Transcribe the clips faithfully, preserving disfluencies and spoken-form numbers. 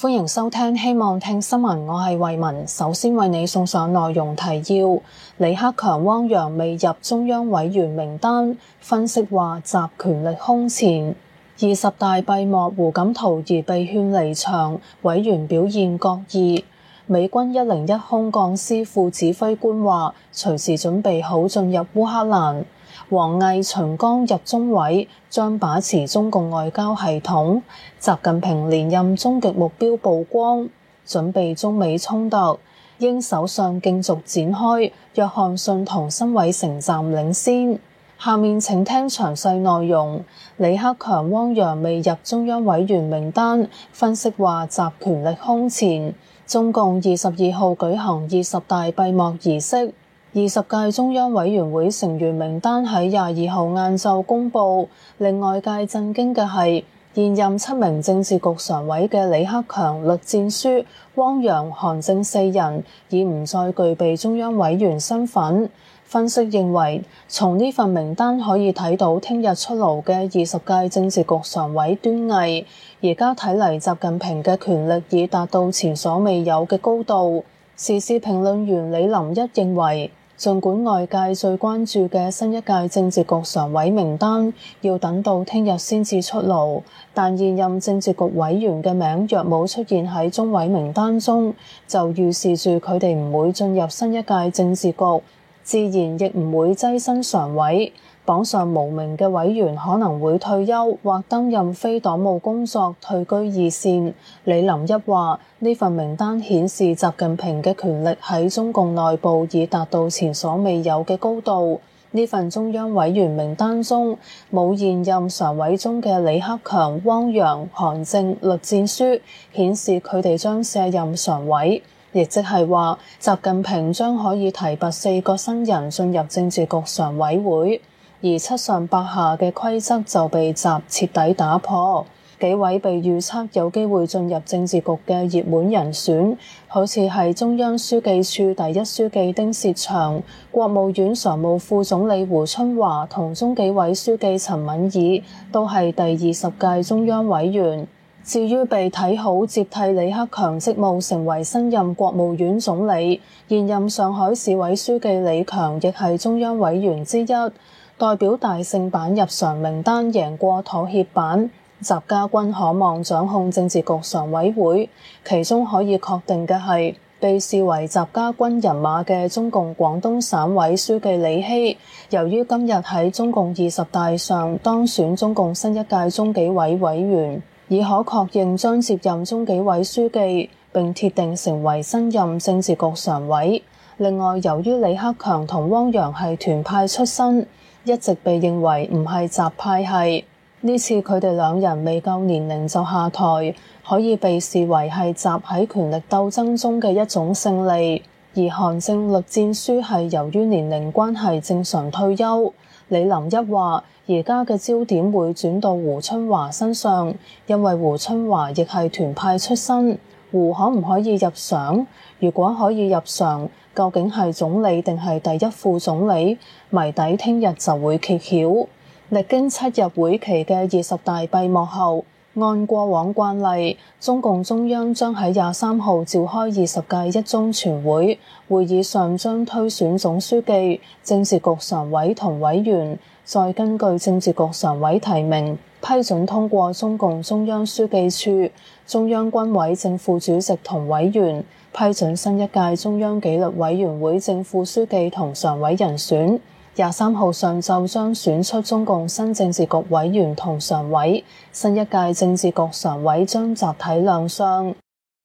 歡迎收聽，希望聽新聞，我係慧雯。首先為你送上內容提要：李克強、汪洋未入中央委員名單，分析話集權力空前。二十大閉幕，胡錦濤疑被勸離場，委員表現各異。美軍一零一空降師副指揮官話，隨時準備好進入烏克蘭。王毅秦剛入中委，將把持中共外交系統。習近平連任終極目標曝光，準備中美衝突。英首相競逐展開，約翰遜同辛偉誠暫領先。下面請聽詳細內容。李克強、汪洋未入中央委員名單，分析話集權力空前。中共二十二號舉行二十大閉幕儀式。二十屆中央委員會成員名單喺廿二號晏晝公佈，令外界震驚嘅係現任七名政治局常委嘅李克強、栗戰書、汪洋、韓正四人已唔再具備中央委員身份。分析認為，從呢份名單可以睇到聽日出爐嘅二十屆政治局常委端倪。而家睇嚟，習近平嘅權力已達到前所未有嘅高度。時事評論員李林一認為，儘管外界最關注嘅新一屆政治局常委名單要等到聽日先至出爐，但現任政治局委員嘅名若冇出現喺中委名單中，就預示住佢哋唔會進入新一屆政治局，自然亦唔會躋身常委。榜上無名嘅委員可能會退休或擔任非黨務工作，退居二線。李林一話：呢份名單顯示習近平嘅權力喺中共內部已達到前所未有嘅高度。呢份中央委員名單中冇現任常委中嘅李克強、汪洋、韓正、栗戰書，顯示佢哋將卸任常委，亦即係話習近平將可以提拔四個新人進入政治局常委會。而七上八下嘅規則就被習徹底打破，幾位被預測有機會進入政治局嘅熱門人選，好似係中央書記處第一書記丁薛祥、國務院常務副總理胡春華同中紀委書記陳敏爾，都係第二十屆中央委員。至於被睇好接替李克強職務成為新任國務院總理，現任上海市委書記李強亦係中央委員之一。代表大勝版入常名單贏過妥協版，習家軍可望掌控政治局常委會。其中可以確定嘅係，被視為習家軍人馬嘅中共廣東省委書記李希，由於今日喺中共二十大上當選中共新一屆中紀委委員，已可確認將接任中紀委書記，並鐵定成為新任政治局常委。另外，由於李克強同汪洋係團派出身，一直被認為唔係習派系，呢次佢哋兩人未夠年齡就下台，可以被視為係習喺權力鬥爭中嘅一種勝利。而韓正、栗戰書係由於年齡關係正常退休。李林一話：而家嘅焦點會轉到胡春華身上，因為胡春華亦係團派出身。胡可唔可以入常？如果可以入常，究竟係總理定係第一副總理？謎底聽日就會揭曉。歷經七日會期嘅二十大閉幕後，按過往慣例，中共中央將喺廿三號召開二十屆一中全會，會議上將推選總書記、政治局常委同委員，再根據政治局常委提名，批准通過中共中央書記處、中央軍委正副主席同委員，批准新一屆中央紀律委員會正副書記同常委人選。廿三號上晝將選出中共新政治局委員同常委，新一屆政治局常委將集體亮相。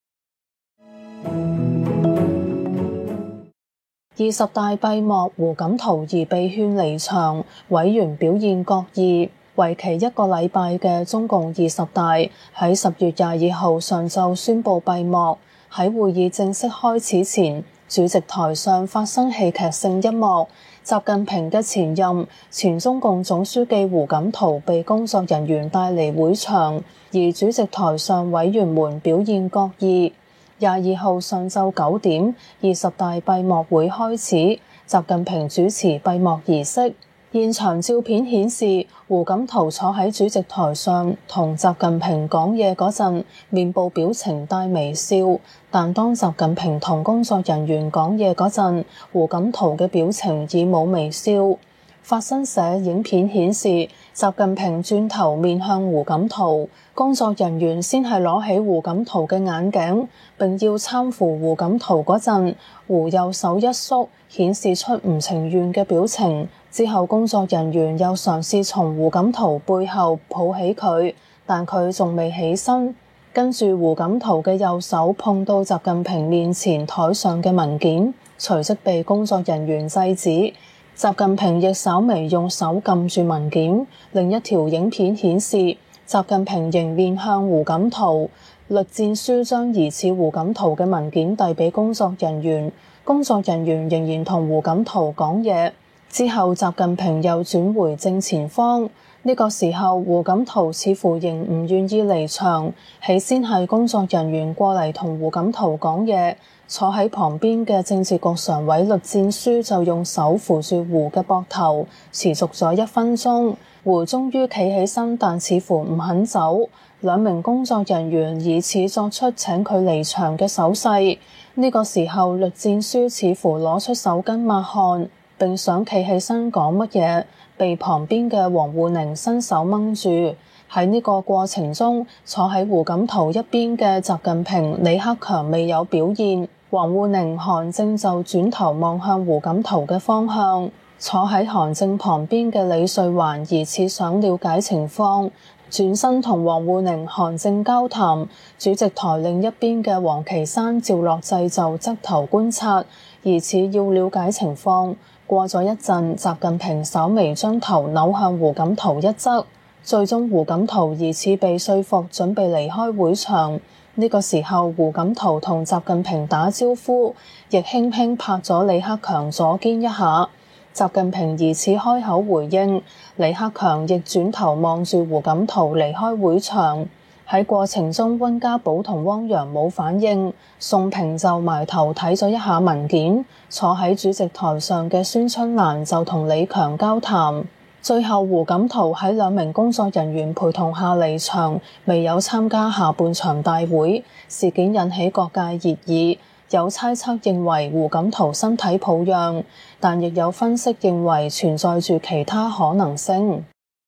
二十大閉幕，胡錦濤疑被勸離場，委員表現各異。為期一個禮拜嘅中共二十大喺十月廿二號上晝宣布閉幕。喺會議正式開始前，主席台上發生戲劇性一幕。習近平嘅前任前中共總書記胡錦濤被工作人員帶離會場，而主席台上委員們表現各異。廿二號上晝九點，二十大閉幕會開始，習近平主持閉幕儀式。二現場照片顯示，胡錦濤坐喺主席台上同習近平講嘢嗰陣，面部表情帶微笑，但當習近平同工作人員講嘢嗰陣，胡錦濤嘅表情已冇微笑。法新社影片顯示，習近平轉頭面向胡錦濤，工作人員先係攞起胡錦濤嘅眼鏡，並要攙扶胡錦濤嗰陣，胡右手一縮，顯示出唔情願嘅表情。之後工作人員又嘗試從胡錦濤背後抱起佢，但佢仲未起身。跟住胡錦濤嘅右手碰到習近平面前台上嘅文件，隨即被工作人員制止。習近平亦稍微用手撳住文件。另一條影片顯示，習近平迎面向胡錦濤，栗戰書將疑似胡錦濤嘅文件遞俾工作人員，工作人員仍然同胡錦濤講嘢。之後習近平又轉回正前方，呢個時候胡錦濤似乎仍唔願意離場。起先係工作人員過嚟同胡錦濤講嘢，坐喺旁邊嘅政治局常委栗戰書就用手扶住胡嘅膊頭，持續咗一分鐘。胡終於企起身，但似乎唔肯走。兩名工作人員以此作出請佢離場嘅手勢。呢個時候栗戰書似乎攞出手巾抹汗，並想企起身講乜嘢，被旁邊嘅王滬寧伸手掹住。喺呢個過程中，坐喺胡錦濤一邊嘅習近平、李克強未有表現。王滬寧、韓正就轉頭望向胡錦濤嘅方向。坐喺韓正旁邊嘅李瑞環疑似想了解情況，轉身同王滬寧、韓正交談。主席台另一邊嘅王岐山、趙樂際就側頭觀察，疑似要了解情況。過咗一陣，習近平稍微將頭扭向胡錦濤一側，最終胡錦濤疑似被說服，準備離開會場。呢個時候，胡錦濤同習近平打招呼，亦輕輕拍咗李克強左肩一下。習近平疑似開口回應，李克強亦轉頭望住胡錦濤離開會場。喺過程中，溫家寶同汪洋冇反應，宋平就埋頭睇咗一下文件，坐喺主席台上嘅孫春蘭就同李強交談。最後胡錦濤喺兩名工作人員陪同下離場，未有參加下半場大會。事件引起各界熱議，有猜測認為胡錦濤身體抱恙，但亦有分析認為存在住其他可能性。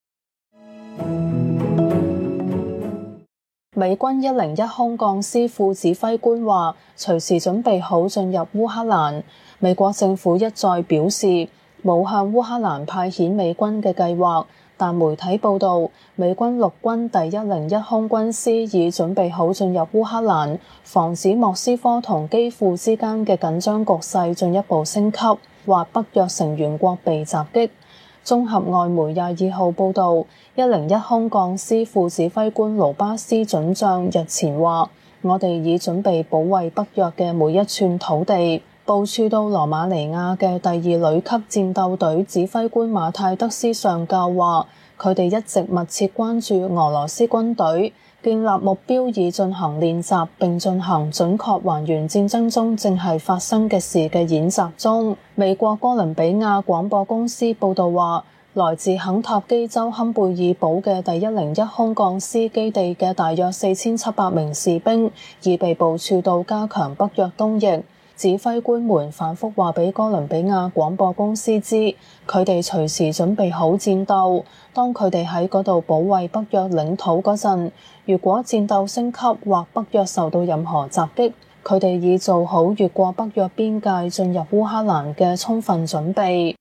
美軍一零一空降師副指揮官話，隨時準備好進入烏克蘭。美國政府一再表示冇向烏克蘭派遣美軍嘅計劃，但媒體報道，美軍陸軍第一零一空軍師已準備好進入烏克蘭，防止莫斯科同基輔之間嘅緊張局勢進一步升級，或北約成員國被襲擊。綜合外媒廿二號報導，一零一空降師副指揮官盧巴斯准將日前話：我哋已準備保衛北約嘅每一寸土地。部署到羅馬尼亞嘅第二旅級戰鬥隊指揮官馬泰德斯上校話：佢哋一直密切關注俄羅斯軍隊，建立目標以進行練習，並進行準確還原戰爭中正係發生嘅事嘅演習中。美國哥倫比亞廣播公司報導話，來自肯塔基州坎貝爾堡嘅第一零一空降師基地嘅大約四千七百名士兵已被部署到加強北約東翼。指揮官們反覆話俾哥倫比亞廣播公司知，佢哋隨時準備好戰鬥。當佢哋喺嗰度保衛北約領土嗰陣，如果戰鬥升級或北約受到任何襲擊，佢哋已做好越過北約邊界進入烏克蘭嘅充分準備。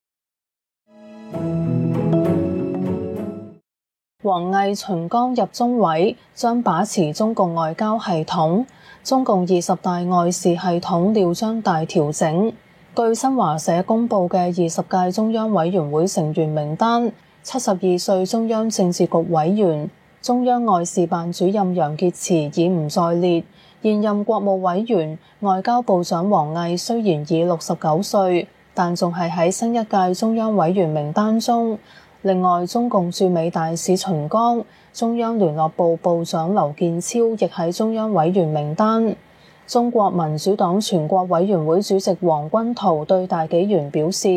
王毅秦剛入中委，將把持中共外交系統。中共二十大外事系統料將大調整。據新華社公佈嘅二十屆中央委員會成員名單，七十二歲中央政治局委員、中央外事辦主任楊潔篪已唔在列。現任國務委員、外交部長王毅雖然已六十九歲，但仲係喺新一屆中央委員名單中。另外，中共駐美大使秦剛、中央聯絡部部長劉建超亦喺中央委員名單。中國民主黨全國委員會主席王軍濤對大紀元表示，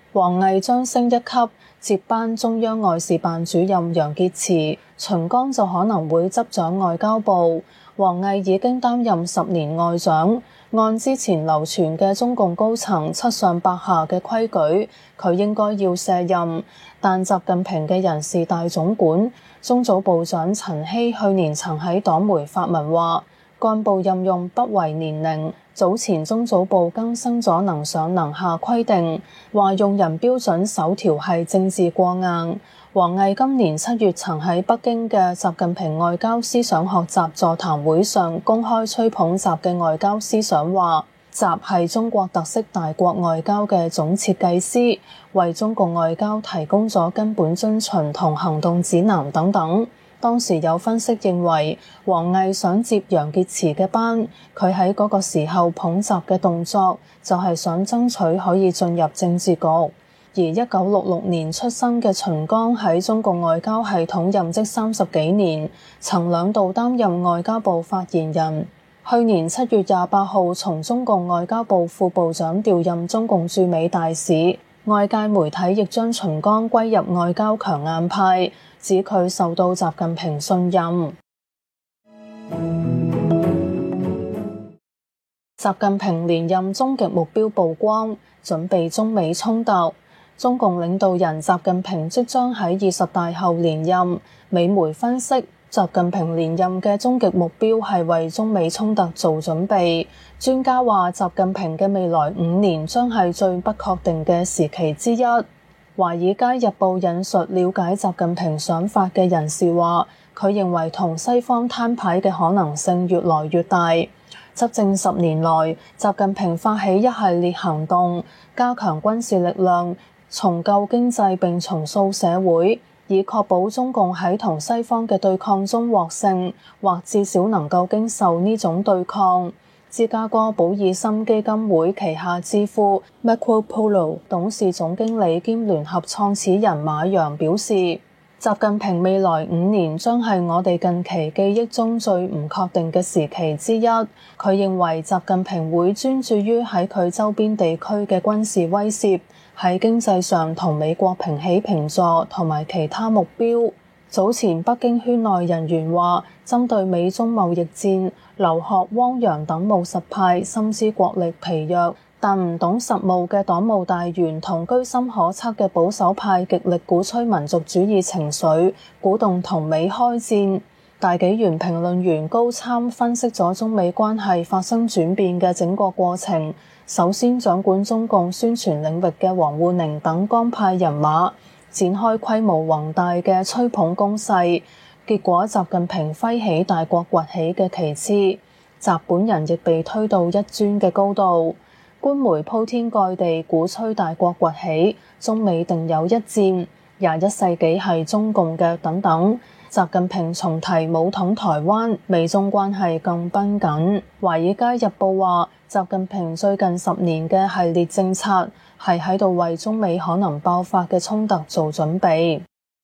王毅將升一級，接班中央外事辦主任楊潔篪，秦剛就可能會執掌外交部。王毅已經擔任十年外長，按之前流傳嘅中共高層七上八下嘅規矩，佢應該要卸任。但習近平嘅人事大總管、中組部長陳希去年曾喺黨媒發文話，幹部任用不為年齡。早前中組部更新咗能上能下規定，話用人標準首條係政治過硬。王毅今年七月曾喺北京嘅習近平外交思想學習座談會上公開吹捧習嘅外交思想，話習係中國特色大國外交嘅總設計師，為中共外交提供咗根本遵循同行動指南等等。當時有分析認為，王毅想接楊潔篪嘅班，佢喺嗰個時候捧習嘅動作就係想爭取可以進入政治局。而一九六六年出生嘅秦剛喺中共外交系統任職三十幾年，曾兩度擔任外交部發言人。去年七月廿八號從中共外交部副部長調任中共駐美大使，外界媒體亦將秦剛歸入外交強硬派，指佢受到習近平信任。習近平連任終極目標曝光，準備中美衝突。中共領導人習近平即將喺二十大後連任，美媒分析，習近平連任嘅終極目標係為中美衝突做準備。專家話，習近平嘅未來五年將係最不確定嘅時期之一。華爾街日報引述了解習近平想法嘅人士話，佢認為同西方攤牌嘅可能性越來越大。執政十年來，習近平發起一系列行動，加強軍事力量，重救經濟並重塑社會，以確保中共喺同西方嘅對抗中獲勝，或至少能夠經受呢種對抗。芝加哥保爾森基金會旗下智庫 Marco Polo 董事總經理兼聯合創始人馬洋表示，習近平未來五年將係我哋近期記憶中最唔確定嘅時期之一。佢認為習近平會專注於喺佢周邊地區嘅軍事威懾，喺經濟上同美國平起平坐，同埋其他目標。早前北京圈內人員話，針對美中貿易戰，劉鶴、汪洋等務實派深知國力疲弱，但唔懂實務嘅黨務大員同居心可測嘅保守派極力鼓吹民族主義情緒，鼓動同美開戰。大紀元評論員高參分析咗中美關係發生轉變嘅整個過程。首先，掌管中共宣傳領域嘅王滬寧等江派人馬展開規模宏大嘅吹捧攻勢，結果習近平揮起大國崛起嘅旗幟，習本人亦被推到一尊嘅高度。官媒鋪天蓋地鼓吹大國崛起，中美定有一戰，廿一世紀係中共嘅等等。習近平重提武統台灣，美中關係更繃緊。華爾街日報話，習近平最近十年嘅系列政策係喺度為中美可能爆發嘅衝突做準備。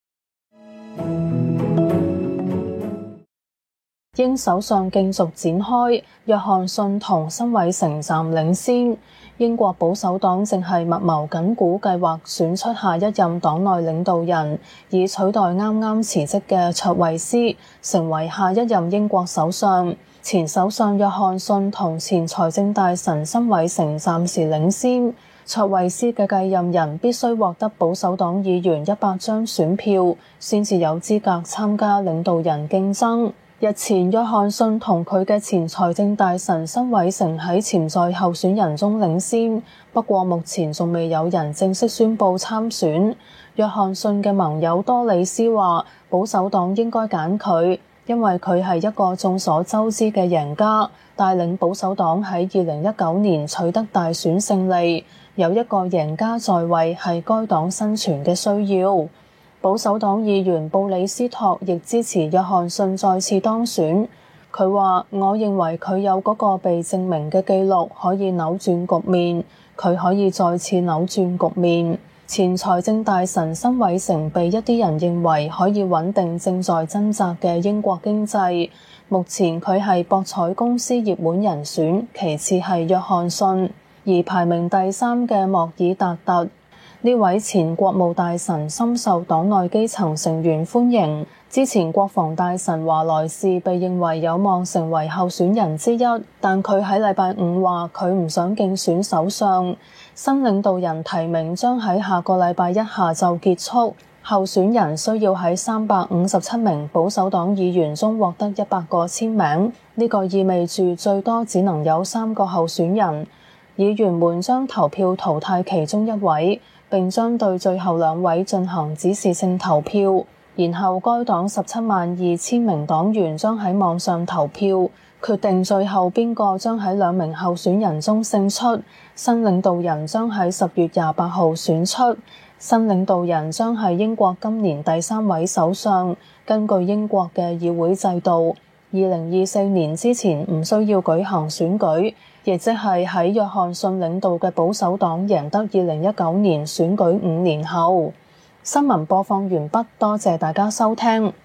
英首相競逐展開，約翰遜同辛偉誠暫領先。英國保守黨正係密謀緊鼓計劃選出下一任黨內領導人，以取代啱啱辭職嘅卓慧思，成為下一任英國首相。前首相約翰遜同前財政大臣辛偉誠暫時領先。卓慧思嘅繼任人必須獲得保守黨議員一百張選票，先至有資格參加領導人競爭。日前，約翰遜同佢嘅前財政大臣辛偉誠喺潛在候選人中領先，不過目前仲未有人正式宣布參選。約翰遜嘅盟友多里斯話，保守黨應該揀佢，因為佢係一個眾所周知嘅贏家，帶領保守黨喺二零一九年取得大選勝利。有一個贏家在位係該黨生存嘅需要。保守黨議員布里斯托亦支持約翰遜再次當選。佢話：我認為佢有嗰個被證明嘅記錄可以扭轉局面，佢可以再次扭轉局面。前財政大臣辛偉誠被一啲人認為可以穩定正在掙扎嘅英國經濟。目前佢係博彩公司熱門人選，其次係約翰遜，而排名第三嘅莫爾達特。 呢位前國務大臣深受黨內基層成員歡迎。之前國防大臣華萊士被認為有望成為候選人之一，但佢喺禮拜五話佢唔想競選首相。新領導人提名將喺下個禮拜一下晝結束，候選人需要喺三百五十七名保守黨議員中獲得一百個簽名，呢個意味住最多只能有三個候選人。議員們將投票淘汰其中一位，並將對最後兩位進行指示性投票。然後該黨十七萬二千名黨員將喺網上投票，決定最後邊個將喺兩名候選人中勝出。新領導人將喺十月廿八號選出。新領導人將係英國今年第三位首相。根據英國嘅議會制度，二零二四年之前唔需要舉行選舉，亦即係喺約翰遜領導嘅保守黨贏得二零一九年選舉五年後。新聞播放完畢，多謝大家收聽。